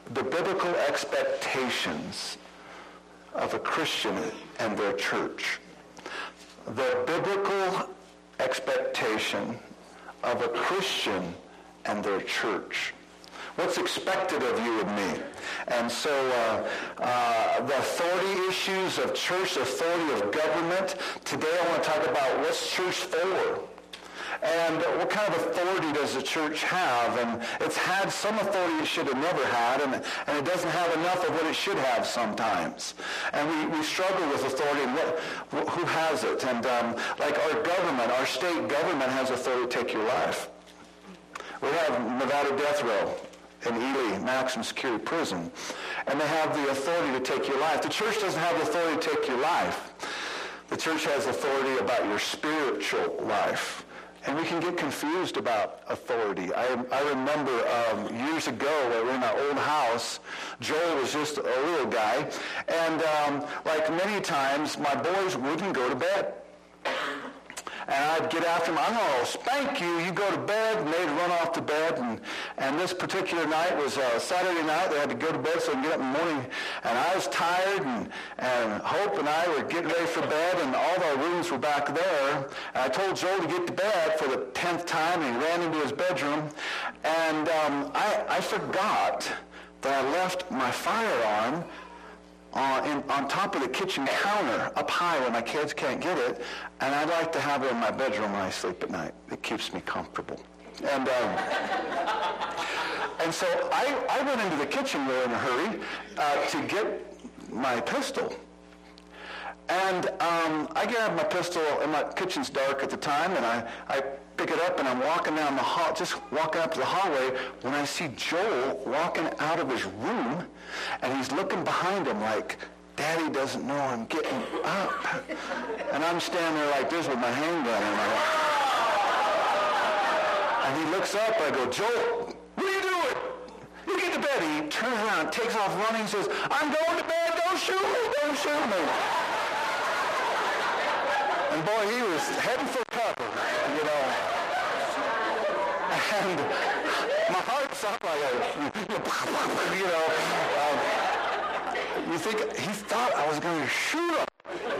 the biblical expectations of a Christian and their church. The biblical expectation of a Christian and their church. What's expected of you and me? And so the authority issues of church, authority of government. Today I want to talk about what's church for. And what kind of authority does the church have? And it's had some authority it should have never had, and it doesn't have enough of what it should have sometimes. And we struggle with authority and who has it. And like our government, our state government has authority to take your life. We have Nevada death row in Ely Maximum Security Prison, and they have the authority to take your life. The church doesn't have the authority to take your life. The church has authority about your spiritual life. And we can get confused about authority. I remember years ago, we were in our old house. Joel was just a little guy. And like many times, my boys wouldn't go to bed. And I'd get after them. I'm going to spank you. You go to bed. And they'd run off to bed. And this particular night was Saturday night. They had to go to bed so they could get up in the morning. And I was tired. And Hope and I were getting ready for bed. And all of our rooms were back there. And I told Joel to get to bed for the 10th time. And he ran into his bedroom. And I forgot that I left my firearm on top of the kitchen counter up high where my kids can't get it, and I like to have it in my bedroom when I sleep at night. It keeps me comfortable. And so I went into the kitchen really in a hurry to get my pistol. And I grab my pistol, and my kitchen's dark at the time, and I pick it up, and I'm walking down the hall, just walking up to the hallway, when I see Joel walking out of his room, and he's looking behind him like, Daddy doesn't know I'm getting up. And I'm standing there like this with my handgun in my hand. And he looks up, I go, Joel, what are you doing? You get to bed. He turns around, takes off running, and says, I'm going to bed, don't shoot me, don't shoot me. And boy, he was heading for cover, you know. And my heart stopped like you know. You think he thought I was going to shoot him.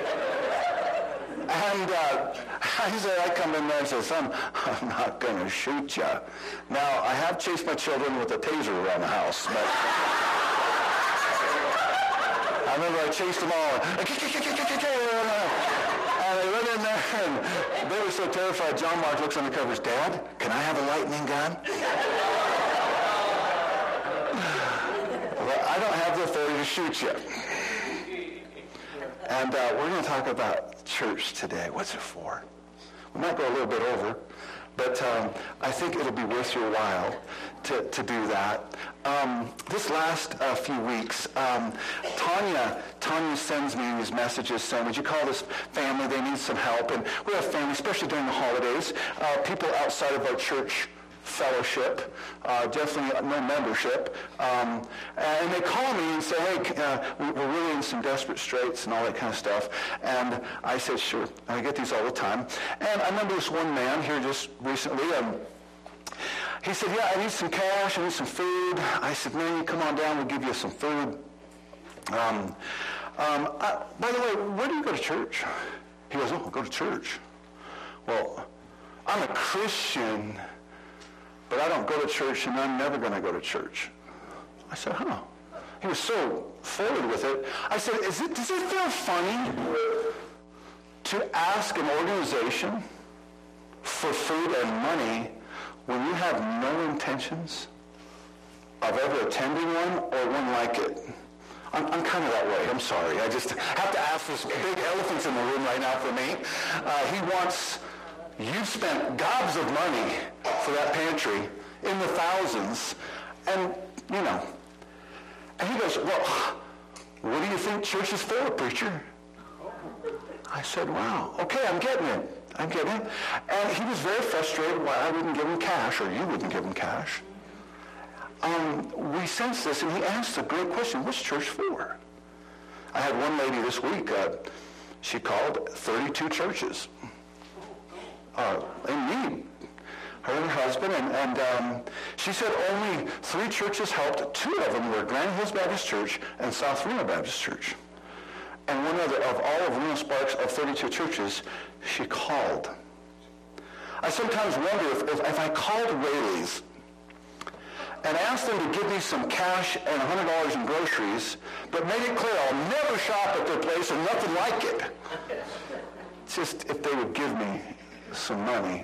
And I come in there and say, son, I'm not going to shoot you. Now, I have chased my children with a taser around the house, but I remember I chased them all. And they went in there, and they were so terrified. John Mark looks on the covers, Dad, can I have a lightning gun? Well, I don't have the authority to shoot you. And we're going to talk about church today. What's it for? We might go a little bit over, but I think it'll be worth your while to do that. This last few weeks, Tanya sends me these messages saying, would you call this family? They need some help. And we have family, especially during the holidays, people outside of our church fellowship, definitely no membership. And they call me and say, hey, we're really in some desperate straits and all that kind of stuff. And I said, sure. I get these all the time. And I remember this one man here just recently, he said, yeah, I need some cash, I need some food. I said, man, you come on down, we'll give you some food. By the way, where do you go to church? He goes, oh, I go to church. Well, I'm a Christian, but I don't go to church, and I'm never going to go to church. I said, huh. He was so forward with it. I said, does it feel funny to ask an organization for food and money when you have no intentions of ever attending one or one like it? I'm kind of that way. I'm sorry. I just have to ask this big elephant in the room right now for me. You've spent gobs of money for that pantry in the thousands, and, you know. And he goes, well, what do you think church is for, preacher? I said, wow, okay, I'm getting it. And he was very frustrated why I wouldn't give him cash, or you wouldn't give him cash. We sensed this, and he asked a great question, what's church for? I had one lady this week, she called 32 churches in need. her and her husband, and she said only 3 churches helped. 2 of them were Grand Hills Baptist Church and South Reno Baptist Church. And one other, of all of Reno Sparks of 32 churches, she called. I sometimes wonder if I called Raley's and asked them to give me some cash and $100 in groceries, but made it clear I'll never shop at their place and nothing like it. Just if they would give me some money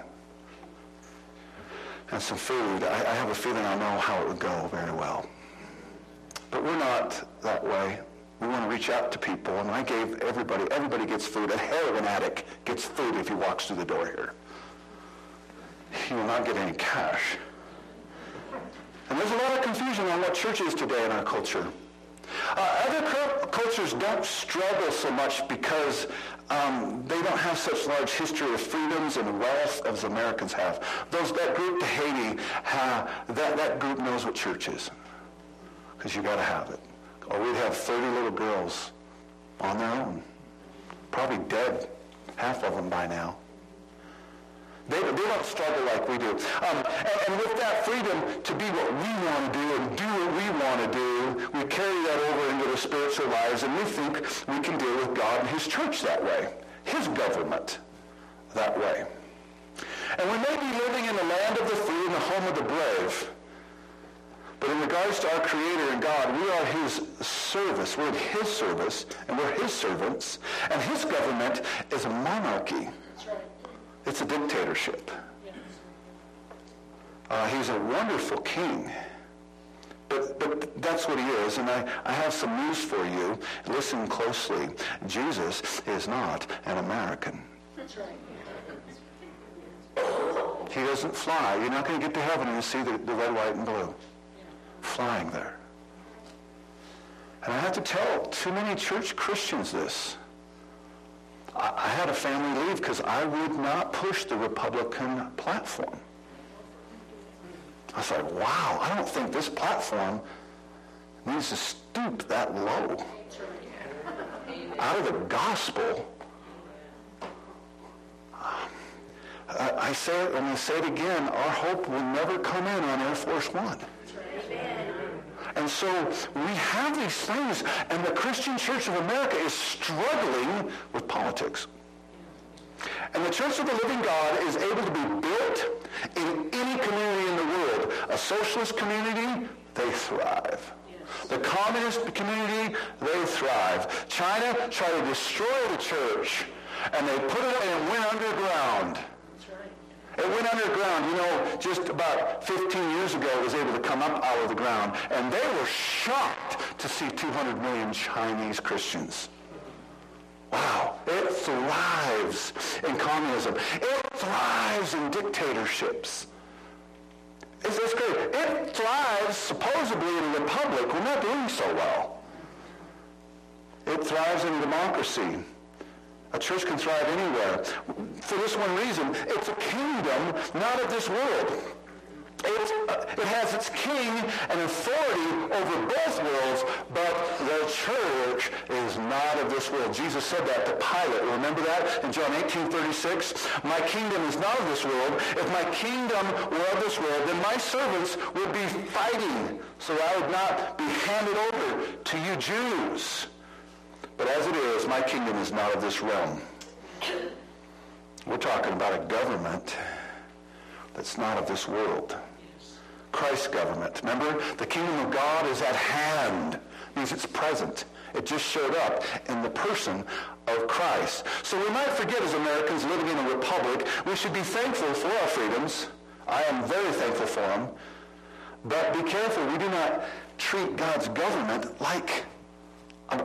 and some food, I have a feeling I know how it would go very well. But we're not that way. We want to reach out to people, and I gave everybody gets food. A heroin addict gets food if he walks through the door here. He will not get any cash. And there's a lot of confusion on what church is today in our culture. Other cultures don't struggle so much because they don't have such large history of freedoms and wealth as Americans have. That group to Haiti, that group knows what church is, because you got to have it. Or we'd have 30 little girls on their own, probably dead, half of them by now. They don't struggle like we do. And with that freedom to be what we want to do and do what we want to do, we carry that over into the spiritual lives, and we think we can deal with God and his church that way, his government that way. And we may be living in the land of the free and the home of the brave, but in regards to our Creator and God, we are his service. We're in his service, and we're his servants, and his government is a monarchy. That's right. It's a dictatorship. He's a wonderful king. But that's what he is. And I have some news for you. Listen closely. Jesus is not an American. That's right. He doesn't fly. You're not going to get to heaven and see the red, white, and blue flying there. And I have to tell too many church Christians this. I had a family leave because I would not push the Republican platform. I was like, wow, I don't think this platform needs to stoop that low. Out of the gospel. I say it, and I'm going to say it again, our hope will never come in on Air Force One. And so we have these things, and the Christian Church of America is struggling with politics. And the Church of the Living God is able to be built in any community in the world. A socialist community, they thrive. The communist community, they thrive. China tried to destroy the church, and they put it and went underground. It went underground. You know, just about 15 years ago, it was able to come up out of the ground. And they were shocked to see 200 million Chinese Christians. Wow. It thrives in communism. It thrives in dictatorships. It's great. It thrives supposedly in a republic. We're not doing so well. It thrives in democracy. A church can thrive anywhere. For this one reason, it's a kingdom not of this world. It has its king and authority over both worlds, but the church is not of this world. Jesus said that to Pilate. Remember that in John 18:36? My kingdom is not of this world. If my kingdom were of this world, then my servants would be fighting, so I would not be handed over to you Jews. But as it is, my kingdom is not of this realm. We're talking about a government that's not of this world. Christ's government. Remember, the kingdom of God is at hand. It means it's present. It just showed up in the person of Christ. So we might forget, as Americans living in a republic, we should be thankful for our freedoms. I am very thankful for them. But be careful, we do not treat God's government like our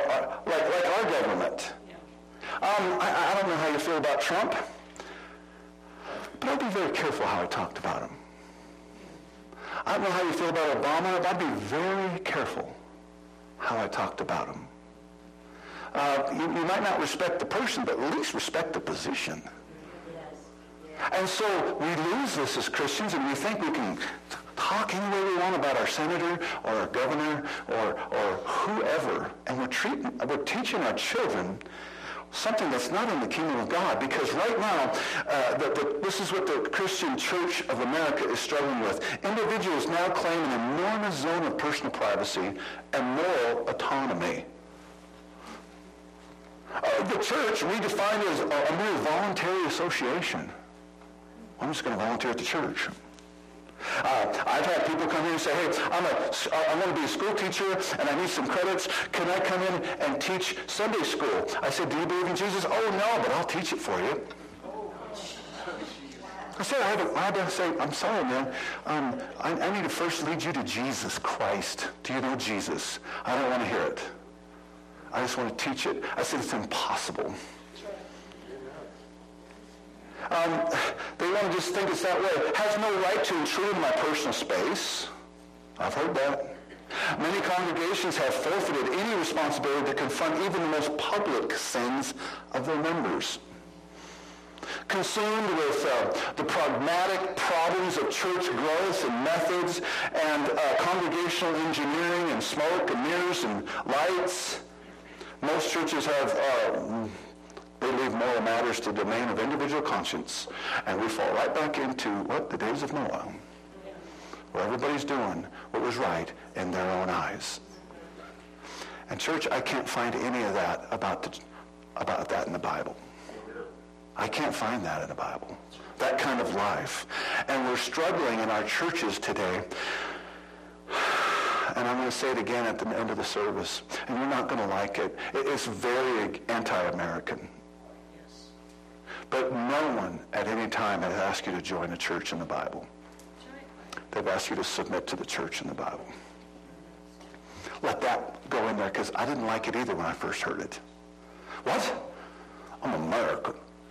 government. I don't know how you feel about Trump, but I'd be very careful how I talked about him. I don't know how you feel about Obama, but I'd be very careful how I talked about him. You might not respect the person, but at least respect the position. And so we lose this as Christians, and we think we can talk any way we want about our senator or our governor or whoever, and we're teaching our children something that's not in the kingdom of God. Because right now, this is what the Christian Church of America is struggling with. Individuals now claim an enormous zone of personal privacy and moral autonomy. The church redefined as a mere voluntary association. I'm just going to volunteer at the church. I've had people come here and say, hey, I want to be a school teacher and I need some credits. Can I come in and teach Sunday school? I said, do you believe in Jesus? Oh, no, but I'll teach it for you. I said, I had to say, I'm sorry, man. I need to first lead you to Jesus Christ. Do you know Jesus? I don't want to hear it. I just want to teach it. I said, it's impossible. They want to just think it's that way. Has no right to intrude in my personal space. I've heard that. Many congregations have forfeited any responsibility to confront even the most public sins of their members. Consumed with the pragmatic problems of church growth and methods and congregational engineering and smoke and mirrors and lights, most churches have... They leave moral matters to the domain of individual conscience. And we fall right back into, the days of Noah, where everybody's doing what was right in their own eyes. And church, I can't find any of that about that in the Bible. I can't find that in the Bible. That kind of life. And we're struggling in our churches today. And I'm going to say it again at the end of the service. And you're not going to like it. It's very anti-American. But no one at any time has asked you to join a church in the Bible. They've asked you to submit to the church in the Bible. Let that go in there, because I didn't like it either when I first heard it. What? I'm American.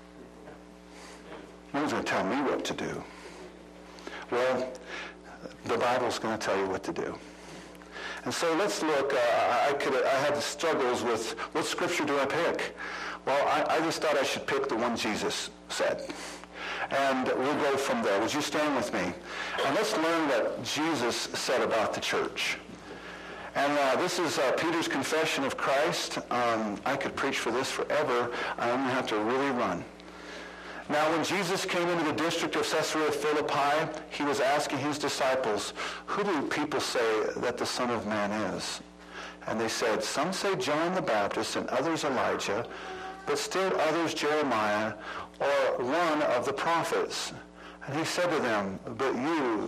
No one's going to tell me what to do. Well, the Bible's going to tell you what to do. And so let's look. I had struggles with what scripture do I pick? Well, I just thought I should pick the one Jesus said. And we'll go from there. Would you stand with me? And let's learn what Jesus said about the church. And this is Peter's confession of Christ. I could preach for this forever. I'm going to have to really run. Now, when Jesus came into the district of Caesarea Philippi, he was asking his disciples, who do people say that the Son of Man is? And they said, some say John the Baptist and others Elijah, but still others Jeremiah or one of the prophets. And he said to them, but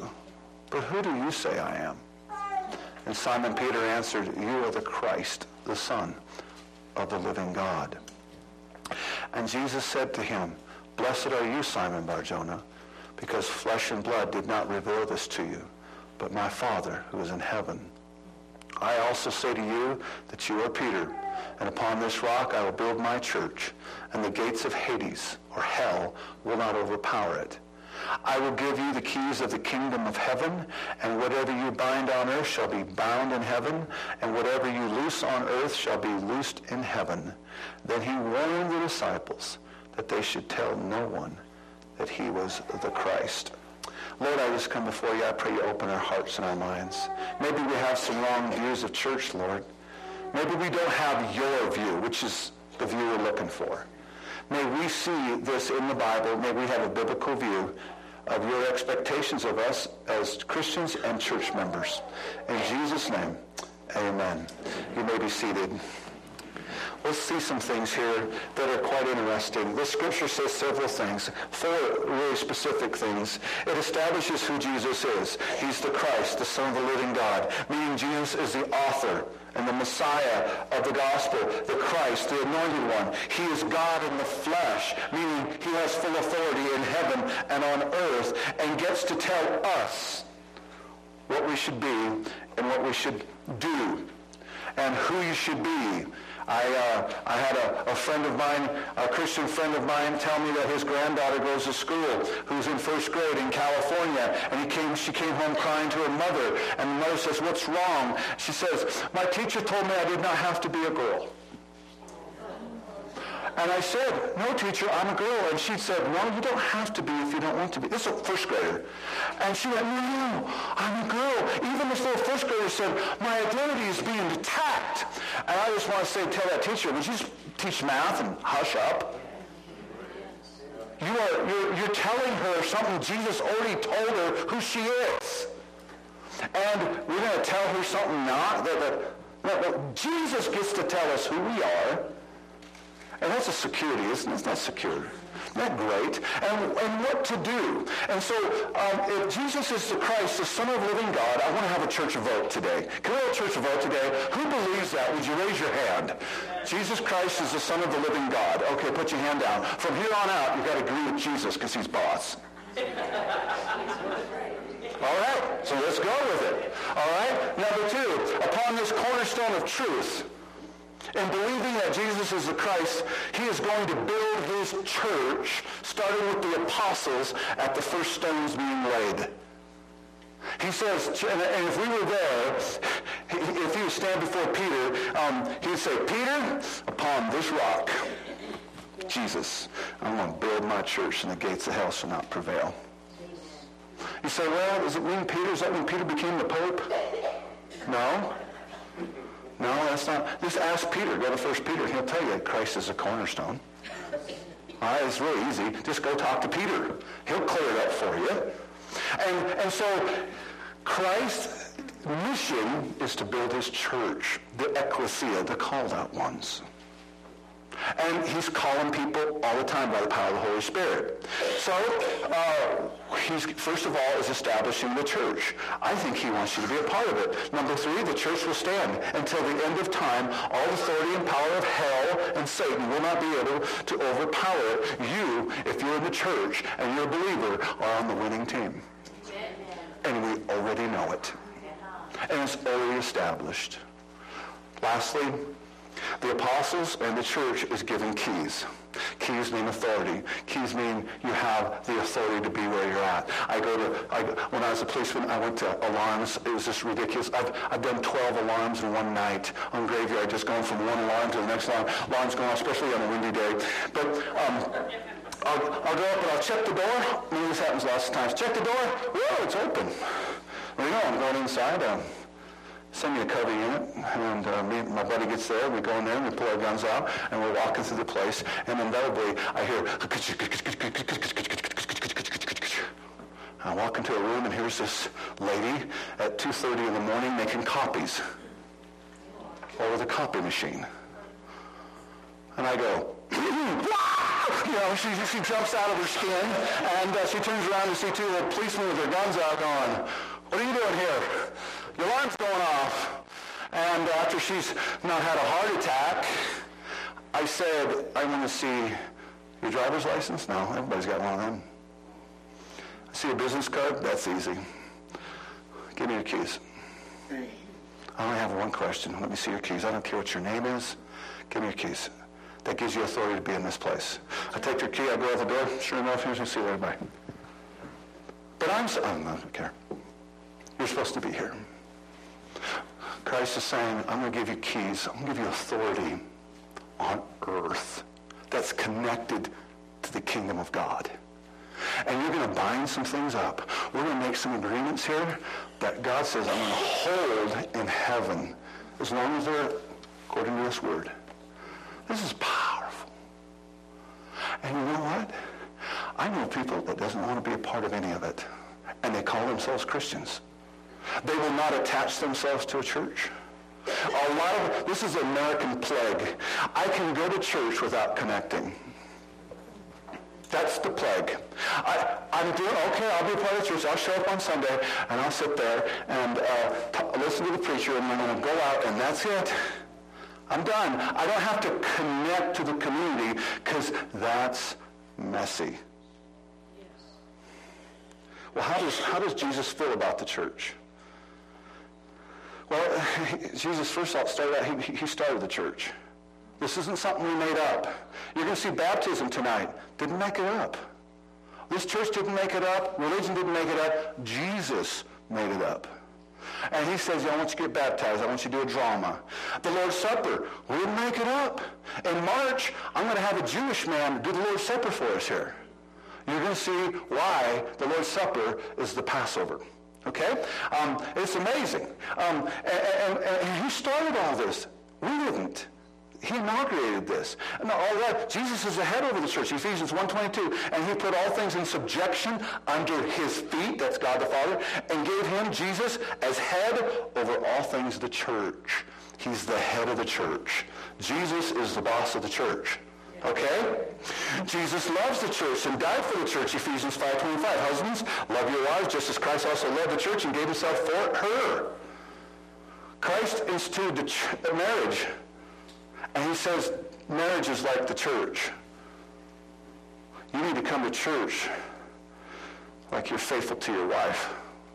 who do you say I am? And Simon Peter answered, you are the Christ, the Son of the living God. And Jesus said to him, blessed are you, Simon Bar-Jonah, because flesh and blood did not reveal this to you, but my Father who is in heaven. I also say to you that you are Peter, and upon this rock I will build my church, and the gates of Hades, or hell, will not overpower it. I will give you the keys of the kingdom of heaven, and whatever you bind on earth shall be bound in heaven, and whatever you loose on earth shall be loosed in heaven. Then he warned the disciples that they should tell no one that he was the Christ. Lord, I just come before you. I pray you open our hearts and our minds. Maybe we have some wrong views of church, Lord. Maybe we don't have your view, which is the view we're looking for. May we see this in the Bible. May we have a biblical view of your expectations of us as Christians and church members. In Jesus' name, amen. You may be seated. Let's see some things here that are quite interesting. This scripture says several things, 4 really specific things. It establishes who Jesus is. He's the Christ, the Son of the living God, meaning Jesus is the author and the Messiah of the gospel, the Christ, the anointed one. He is God in the flesh, meaning he has full authority in heaven and on earth and gets to tell us what we should be and what we should do and who you should be. I had a friend of mine, a Christian friend of mine, tell me that his granddaughter goes to school, who's in first grade in California, and she came home crying to her mother, and the mother says, what's wrong? She says, my teacher told me I did not have to be a girl. And I said, no, teacher, I'm a girl. And she said, well, you don't have to be if you don't want to be. This is a first grader. And she went, no, I'm a girl. Even this little first grader said, my identity is being attacked. And I just want to say, tell that teacher, would you just teach math and hush up? You're telling her something Jesus already told her who she is. And we're going to tell her something not. That Jesus gets to tell us who we are. And that's a security, isn't it? It's not secure. Isn't that great? And what to do. And so if Jesus is the Christ, the Son of the living God, I want to have a church vote today. Can we have a church vote today? Who believes that? Would you raise your hand? Jesus Christ is the Son of the living God. Okay, put your hand down. From here on out, you've got to agree with Jesus because he's boss. All right, so let's go with it. All right, number 2, upon this cornerstone of truth, in believing that Jesus is the Christ, he is going to build his church, starting with the apostles at the first stones being laid. He says, and if we were there, if he would stand before Peter, he would say, Peter, upon this rock, Jesus, I'm going to build my church, and the gates of hell shall not prevail. You say, well, does it mean Peter? Is that when Peter became the Pope? No. No, that's not. Just ask Peter. Go to 1 Peter, and he'll tell you that Christ is a cornerstone. All right, it's really easy. Just go talk to Peter. He'll clear it up for you. And so Christ's mission is to build his church, the ecclesia, the called out ones. And he's calling people all the time by the power of the Holy Spirit. So he's, first of all, is establishing the church. I think he wants you to be a part of it. Number 3, the church will stand until the end of time. All authority and power of hell and Satan will not be able to overpower it. You, if you're in the church and you're a believer, are on the winning team. And we already know it. And it's already established. Lastly, the apostles and the church is given keys. Keys mean authority. Keys mean you have the authority to be where you're at. When I was a policeman, I went to alarms. It was just ridiculous. I've done 12 alarms in one night on graveyard, just going from one alarm to the next alarm. Alarms going off, especially on a windy day. But I'll go up and I'll check the door. I mean, this happens lots of times. Check the door. Whoa, it's open. Well, you know, I'm going inside. Send me a Covey unit, and me and my buddy gets there. We go in there, and we pull our guns out, and we're walking through the place, and inevitably I hear, I walk into a room, and here's this lady at 2:30 in the morning making copies over the copy machine. And I go, you know, she jumps out of her skin, and she turns around to see 2 little policemen with their guns out going, what are you doing here? The alarm's going off. And after she's not had a heart attack, I said, I want to see your driver's license. No, everybody's got one of them. See a business card? That's easy. Give me your keys. I only have one question. Let me see your keys. I don't care what your name is. Give me your keys. That gives you authority to be in this place. I take your key, I go out the door. Sure enough, here's you see everybody. But I don't care. You're supposed to be here. Christ is saying, I'm going to give you keys. I'm going to give you authority on earth that's connected to the kingdom of God. And you're going to bind some things up. We're going to make some agreements here that God says I'm going to hold in heaven as long as they're according to this word. This is powerful. And you know what? I know people that doesn't want to be a part of any of it. And they call themselves Christians. They will not attach themselves to a church. This is an American plague. I can go to church without connecting. That's the plague. I'm doing, okay, I'll be a part of the church. I'll show up on Sunday, and I'll sit there and listen to the preacher, and I'm going to go out, and that's it. I'm done. I don't have to connect to the community because that's messy. Well, how does Jesus feel about the church? Well, Jesus, first of all, he started the church. This isn't something we made up. You're going to see baptism tonight. Didn't make it up. This church didn't make it up. Religion didn't make it up. Jesus made it up. And he says, I want you to get baptized. I want you to do a drama. The Lord's Supper, we didn't make it up. In March, I'm going to have a Jewish man do the Lord's Supper for us here. You're going to see why the Lord's Supper is the Passover. Okay? It's amazing. And he started all this. We didn't. He inaugurated this. And all that, Jesus is the head over the church, Ephesians 1:22, and he put all things in subjection under his feet, that's God the Father, and gave him, Jesus, as head over all things of the church. He's the head of the church. Jesus is the boss of the church. Okay? Jesus loves the church and died for the church, Ephesians 5:25. Husbands, love your wives just as Christ also loved the church and gave himself for her. Christ instituted the marriage. And he says, marriage is like the church. You need to come to church like you're faithful to your wife.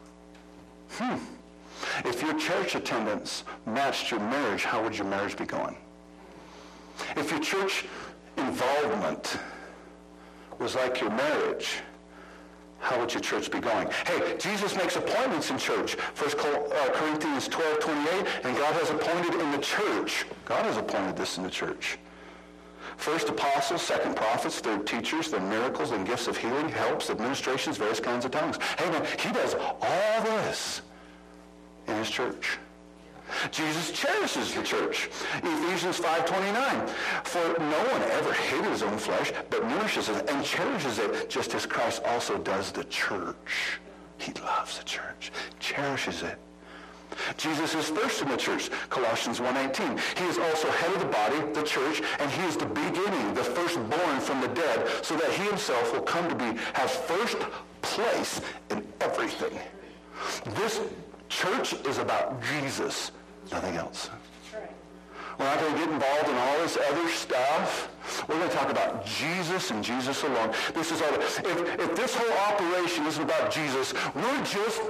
If your church attendance matched your marriage, how would your marriage be going? If your church involvement was like your marriage, how would your church be going? Hey, Jesus makes appointments in church. 1 Corinthians 12:28, and God has appointed in the church. God has appointed this in the church. First apostles, second prophets, third teachers, then miracles, then gifts of healing, helps, administrations, various kinds of tongues. Hey man, he does all this in his church. Jesus cherishes the church. Ephesians 5:29. For no one ever hated his own flesh, but nourishes it and cherishes it, just as Christ also does the church. He loves the church, cherishes it. Jesus is first in the church. Colossians 1:18. He is also head of the body, the church, and he is the beginning, the firstborn from the dead, so that he himself will come to have first place in everything. This church is about Jesus. Nothing else. We're not going to get involved in all this other stuff. We're going to talk about Jesus and Jesus alone. This is all. If this whole operation isn't about Jesus, we're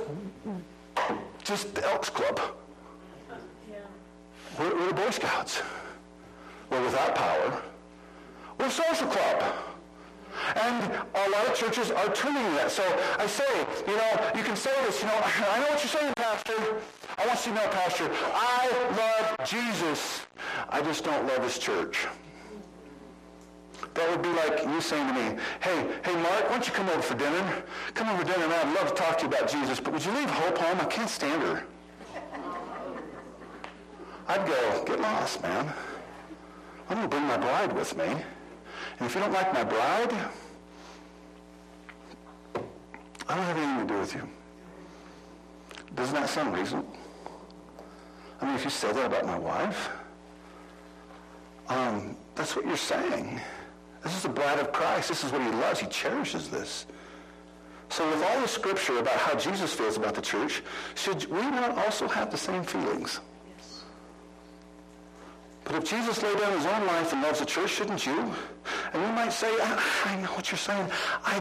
just the Elks Club. We're the Boy Scouts. We're without power. We're a social club. And a lot of churches are turning to that. So I say, you can say this, I know what you're saying, Pastor. I want you to know, Pastor, I love Jesus. I just don't love his church. That would be like you saying to me, hey, Mark, why don't you come over for dinner? Come over for dinner, and I'd love to talk to you about Jesus, but would you leave Hope home? I can't stand her. I'd go, get lost, man. I'm going to bring my bride with me. And if you don't like my bride, I don't have anything to do with you. Doesn't that sound reasonable? I mean, if you say that about my wife, that's what you're saying. This is the bride of Christ. This is what he loves. He cherishes this. So with all the scripture about how Jesus feels about the church, should we not also have the same feelings? Yes. But if Jesus laid down his own life and loves the church, shouldn't you? And you might say, I know what you're saying. I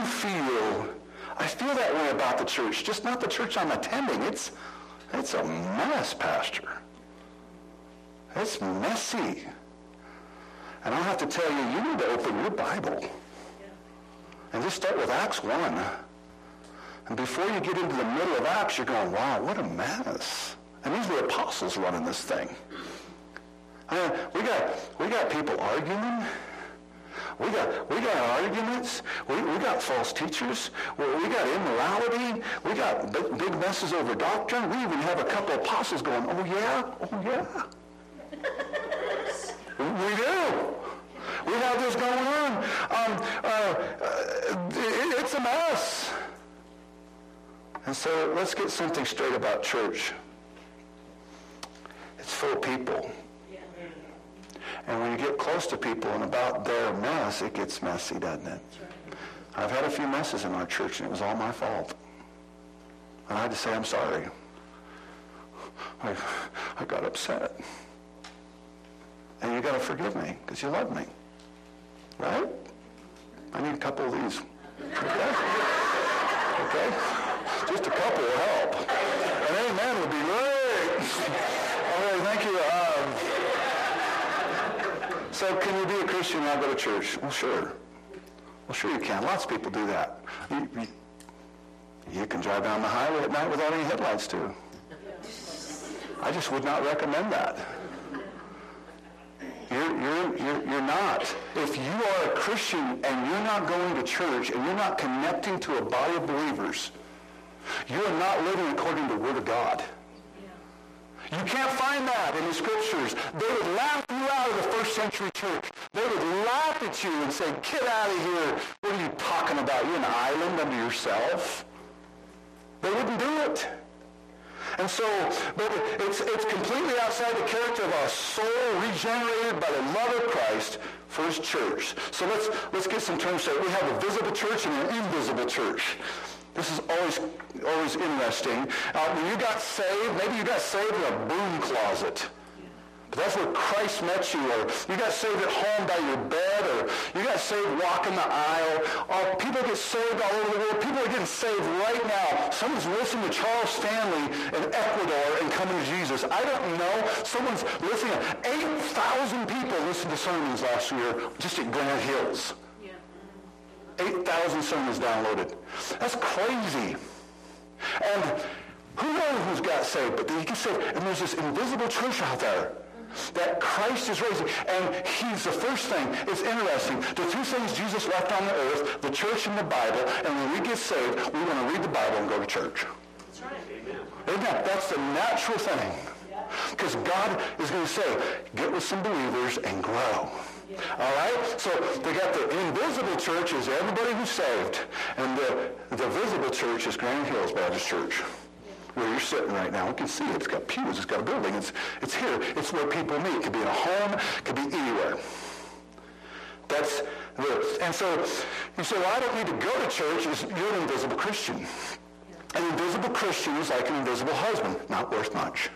feel that way about the church, just not the church I'm attending. It's a mess, Pastor. It's messy. And I'll have to tell you, you need to open your Bible. And just start with Acts 1. And before you get into the middle of Acts, you're going, wow, what a mess. And these were apostles running this thing. We got people arguing. We got arguments. We got false teachers. We got immorality. We got big messes over doctrine. We even have a couple of apostles going, oh yeah. We do. We have this going on. It's a mess. And so let's get something straight about church. It's full of people. And when you get close to people and about their mess, it gets messy, doesn't it? I've had a few messes in our church, and it was all my fault. And I had to say, I'm sorry. I got upset. And you got to forgive me, because you love me. Right? I need a couple of these. Okay? Just a couple will help. And amen would be great. All right, thank you. So can you be a Christian and not go to church? Well, sure. Well, sure you can. Lots of people do that. You can drive down the highway at night without any headlights, too. I just would not recommend that. You're not. If you are a Christian and you're not going to church and you're not connecting to a body of believers, you are not living according to the Word of God. You can't find that in the Scriptures. They would laugh you out of the first century church. They would laugh at you and say, get out of here. What are you talking about? You're an island unto yourself. They wouldn't do it. And so, but it's completely outside the character of a soul regenerated by the love of Christ for his church. So let's get some terms straight. We have a visible church and an invisible church. This is always interesting. When you got saved, maybe you got saved in a broom closet. But that's where Christ met you. Or you got saved at home by your bed. Or you got saved walking the aisle. Or people get saved all over the world. People are getting saved right now. Someone's listening to Charles Stanley in Ecuador and coming to Jesus. I don't know. Someone's listening. 8,000 people listened to sermons last year just at Granite Hills. 8,000 sermons downloaded. That's crazy. And who knows who's got saved, but he gets saved. And there's this invisible church out there that Christ is raising. And he's the first thing. It's interesting. The two things Jesus left on the earth, the church and the Bible, and when we get saved, we want to read the Bible and go to church. That's right. Amen. That's the natural thing. Because God is going to say, get with some believers and grow. All right? So they got the invisible church is everybody who's saved. And the visible church is Granite Hills Baptist Church. Where you're sitting right now. We can see it. It's got pews. It's got a building. It's here. It's where people meet. It could be in a home. It could be anywhere. And so you say, well, I don't need to go to church. You're an invisible Christian. An invisible Christian is like an invisible husband. Not worth much.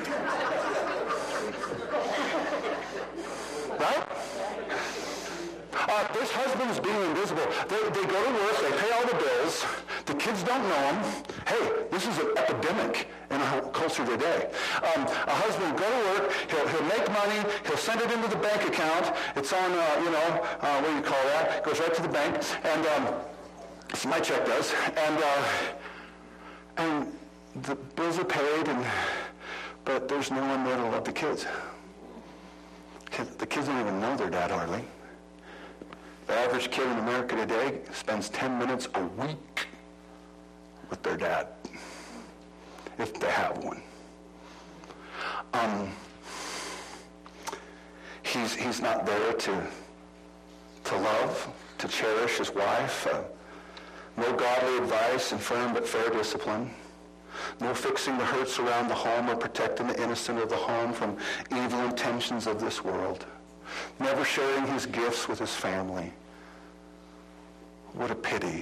Right? There's husbands being invisible. They go to work, they pay all the bills, the kids don't know them. Hey, this is an epidemic in our culture today. A husband will go to work, he'll make money, he'll send it into the bank account. It's on, what do you call that? It goes right to the bank, and so my check does. And the bills are paid, but there's no one there to love the kids. The kids don't even know their dad hardly. The average kid in America today spends 10 minutes a week with their dad, if they have one. He's not there to love, to cherish his wife. No godly advice and firm but fair discipline. No fixing the hurts around the home or protecting the innocent of the home from evil intentions of this world. Never sharing his gifts with his family. What a pity.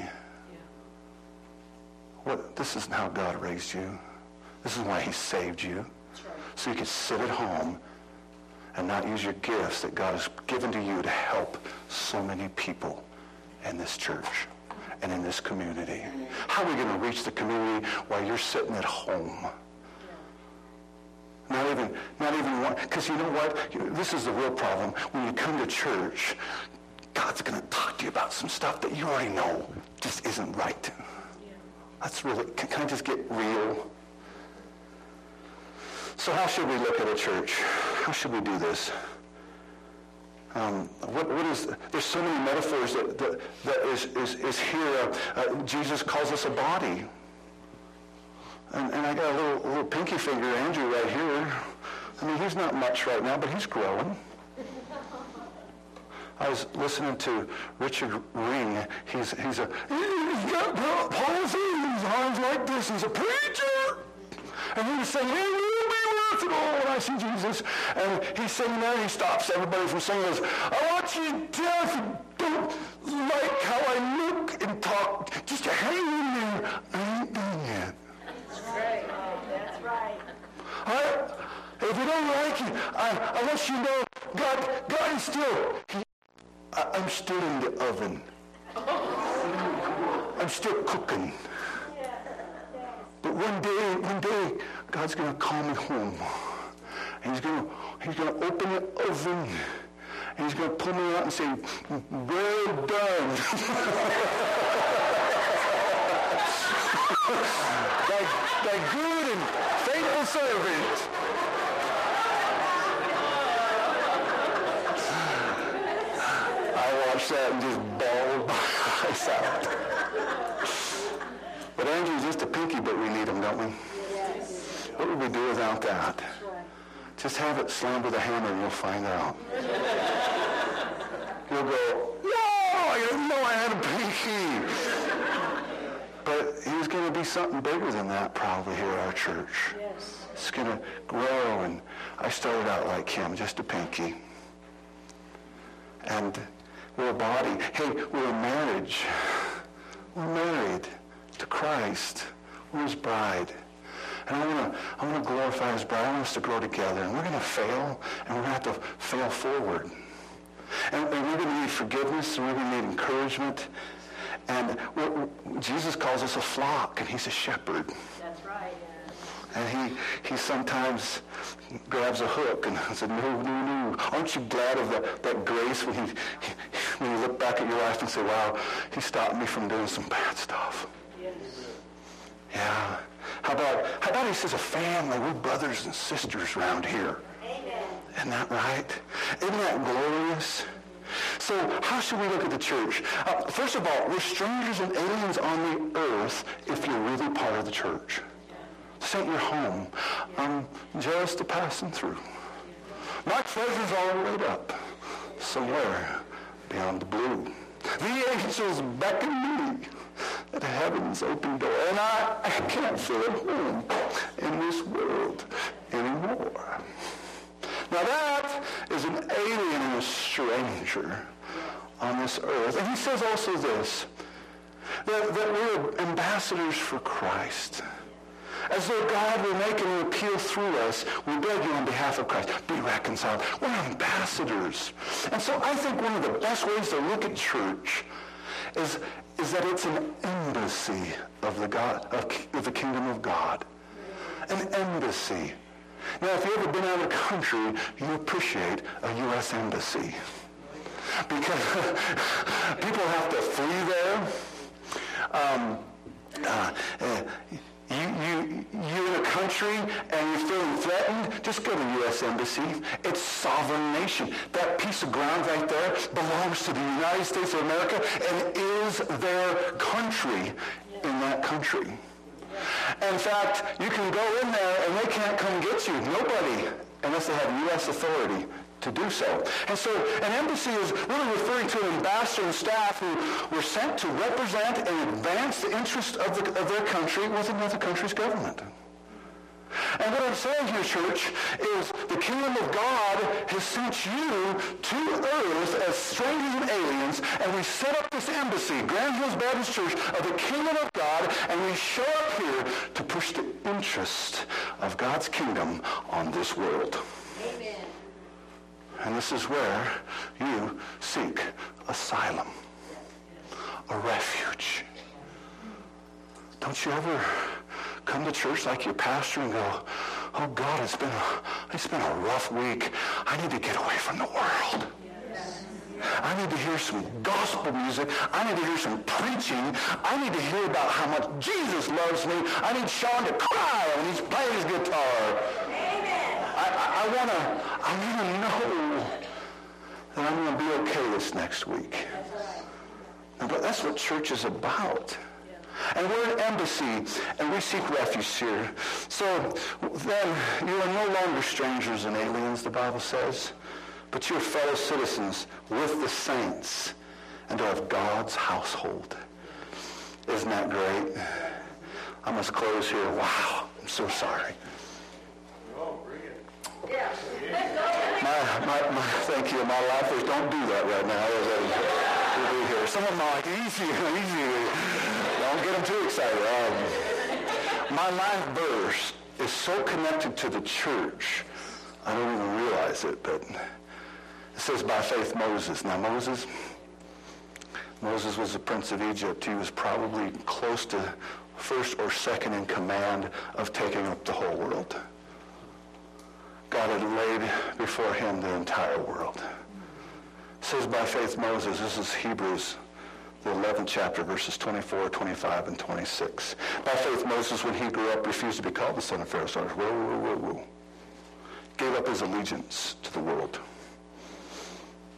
This isn't how God raised you. This is why he saved you. Right. So you could sit at home and not use your gifts that God has given to you to help so many people in this church and in this community. How are we going to reach the community while you're sitting at home? Not even one, because you know what? This is the real problem. When you come to church, God's going to talk to you about some stuff that you already know just isn't right. That's really, can I just get real? So how should we look at a church? How should we do this? There's so many metaphors that is here. Jesus calls us a body. And I got a little pinky finger Andrew right here. I mean, he's not much right now, but he's growing. I was listening to Richard Ring. He's got palsy, his arms like this. He's a preacher. And he was saying, hey, you'll be worth it all when I see Jesus. And he's singing there, and he stops everybody from singing this. I want you to tell if you don't like how I look and talk, just hang in there. I ain't done yet. That's right. That's right. If you don't like it, I want you to know God is still... I'm still in the oven. I'm still cooking. But one day, God's going to call me home. And he's going to open the oven. And he's going to pull me out and say, well done. Thy good and faithful servant. sat and just bawled my eyes out. But Andrew's just a pinky, but we need him, don't we? Yes. What would we do without that? Just have it slammed with a hammer and you'll find out. You'll go, no, I didn't know I had a pinky. But he's going to be something bigger than that probably here at our church. Yes. It's going to grow, and I started out like him, just a pinky. And we're a body. Hey, we're a marriage. We're married to Christ. We're his bride. And I want to glorify his bride. I want us to grow together. And we're going to fail, and we're going to have to fail forward. And we're going to need forgiveness, and we're going to need encouragement. And Jesus calls us a flock, and he's a shepherd. That's right. Yeah. And he sometimes grabs a hook and says, no. Aren't you glad of that grace when you look back at your life and say, wow, he stopped me from doing some bad stuff? Yes. Yeah. How about he says a family, we're brothers and sisters around here. Amen. Isn't that right? Isn't that glorious? So how should we look at the church? First of all, we're strangers and aliens on the earth if you're really part of the church. This ain't your home. I'm just a passing through. My treasure's all laid up somewhere beyond the blue. The angels beckon me at heaven's open door, and I can't feel at home in this world anymore. Now that is an alien and a stranger on this earth. And he says also this, that we're ambassadors for Christ. As though God were making an appeal through us, we beg you on behalf of Christ, be reconciled. We're ambassadors. And so I think one of the best ways to look at church is that it's an embassy of the kingdom of God. An embassy. Now, if you've ever been out of the country, you appreciate a U.S. embassy. Because people have to flee there. You're in a country and you're feeling threatened, just go to the U.S. Embassy. It's sovereign nation. That piece of ground right there belongs to the United States of America and is their country in that country. In fact, you can go in there and they can't come get you. Nobody, unless they have U.S. authority to do so. And so an embassy is really referring to an ambassador and staff who were sent to represent and advance the interest of their country with another country's government. And what I'm saying here, church, is the kingdom of God has sent you to earth as strangers and aliens, and we set up this embassy, Grand Hills Baptist Church, of the kingdom of God, and we show up here to push the interest of God's kingdom on this world. Amen. And this is where you seek asylum, a refuge. Don't you ever come to church like your pastor and go, oh God, it's been a rough week. I need to get away from the world. Yes. I need to hear some gospel music. I need to hear some preaching. I need to hear about how much Jesus loves me. I need Sean to cry when he's playing his guitar. Amen. I want to know that I'm going to be okay this next week. But that's what church is about. And we're an embassy, and we seek refuge here. So then, you are no longer strangers and aliens, the Bible says, but you're fellow citizens with the saints and are of God's household. Isn't that great? I must close here. Wow, I'm so sorry. Thank you. My lifers don't do that right now. We'll be here. Some of them are like, easy. Don't get them too excited. My life verse is so connected to the church, I don't even realize it, but it says by faith Moses. Now Moses was the prince of Egypt. He was probably close to first or second in command of taking up the whole world. God had laid before him the entire world. It says by faith Moses. This is Hebrews, the 11th chapter, verses 24, 25, and 26. By faith Moses, when he grew up, refused to be called the son of Pharaoh. Whoa. Gave up his allegiance to the world.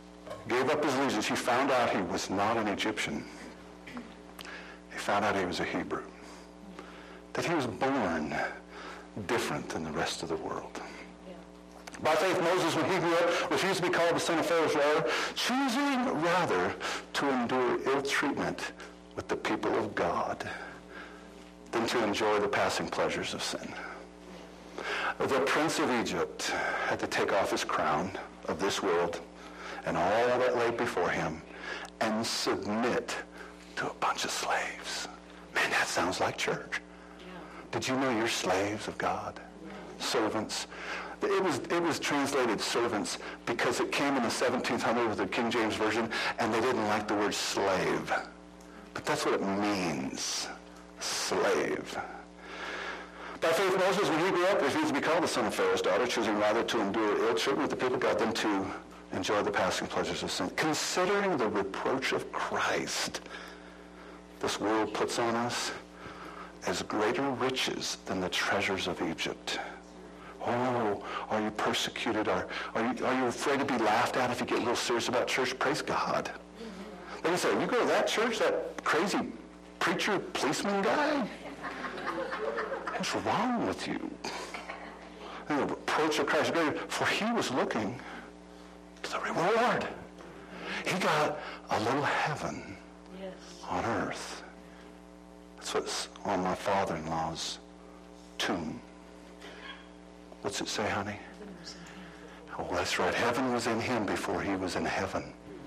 gave up his allegiance. He found out he was not an Egyptian. He found out he was a Hebrew. That he was born different than the rest of the world. By faith, Moses, when he grew up, refused to be called the son of Pharaoh's daughter, choosing rather to endure ill treatment with the people of God than to enjoy the passing pleasures of sin. The prince of Egypt had to take off his crown of this world and all that lay before him and submit to a bunch of slaves. Man, that sounds like church. Did you know you're slaves of God? Servants. It was translated servants because it came in the 1700s with the King James Version, and they didn't like the word slave. But that's what it means, slave. By faith, Moses, when he grew up, refused to be called the son of Pharaoh's daughter, choosing rather to endure ill treatment with the people of God than to enjoy the passing pleasures of sin. Considering the reproach of Christ this world puts on us as greater riches than the treasures of Egypt. Oh, are you persecuted? Are you afraid to be laughed at if you get real serious about church? Praise God. They say, you go to that church, that crazy preacher, policeman guy? What's wrong with you? And the reproach of Christ, for he was looking to the reward. He got a little heaven on earth. That's what's on my father-in-law's tomb. What's it say, honey? Oh, that's right. Heaven was in him before he was in heaven.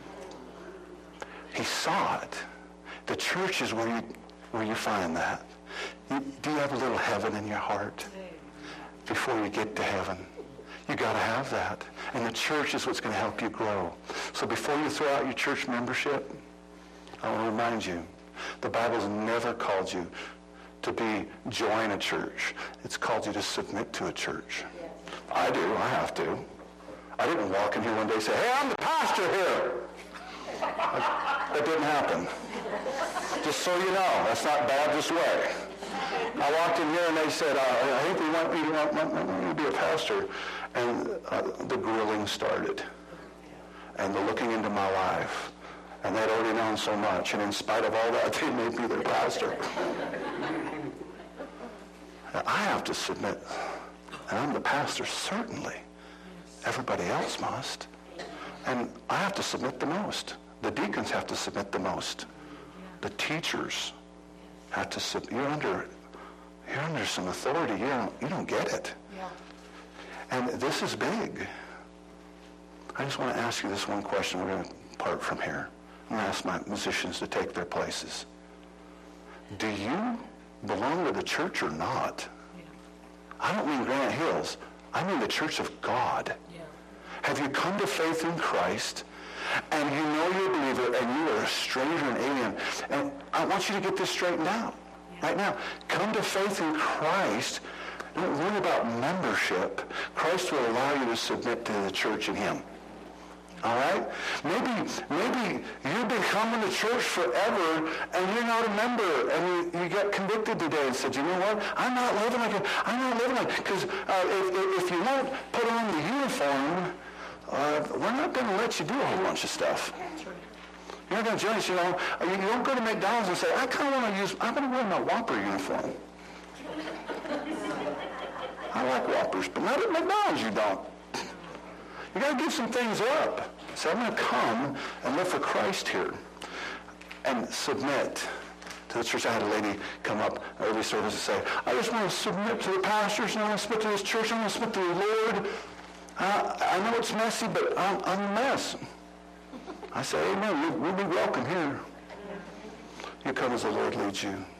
He saw it. The church is where you find that. Do you have a little heaven in your heart before you get to heaven? You got to have that. And the church is what's going to help you grow. So before you throw out your church membership, I want to remind you, the Bible's never called you to join a church. It's called you to submit to a church. I do. I have to. I didn't walk in here one day and say, hey, I'm the pastor here. That didn't happen. Just so you know, that's not Baptist way. I walked in here and they said, I think we want you to be a pastor. And the grilling started. And the looking into my life. And they'd already known so much. And in spite of all that, they made me their pastor. I have to submit. And I'm the pastor, certainly. Everybody else must. And I have to submit the most. The deacons have to submit the most. The teachers have to submit. You're under some authority. You don't get it. Yeah. And this is big. I just want to ask you this one question. We're going to part from here. I'm going to ask my musicians to take their places. Do you belong to the church or not? Yeah. I don't mean Granite Hills. I mean the church of God. Yeah. Have you come to faith in Christ, and you know you're a believer, and you are a stranger and alien? And I want you to get this straightened out right now. Come to faith in Christ. Don't worry about membership. Christ will allow you to submit to the church in him. All right? Maybe you've been coming to church forever and you're not a member, and you got convicted today and said, you know what? I'm not living like it. Because if you won't put on the uniform, we're not going to let you do a whole bunch of stuff. You're not going to judge, you don't go to McDonald's and say, I'm going to wear my Whopper uniform. I like Whoppers, but not at McDonald's you don't. You got to give some things up. So I'm going to come and live for Christ here and submit to the church. I had a lady come up early service and say, I just want to submit to the pastors, and I want to submit to this church, I want to submit to the Lord. I know it's messy, but I'm a mess. I say, amen, we'll be welcome here. You come as the Lord leads you.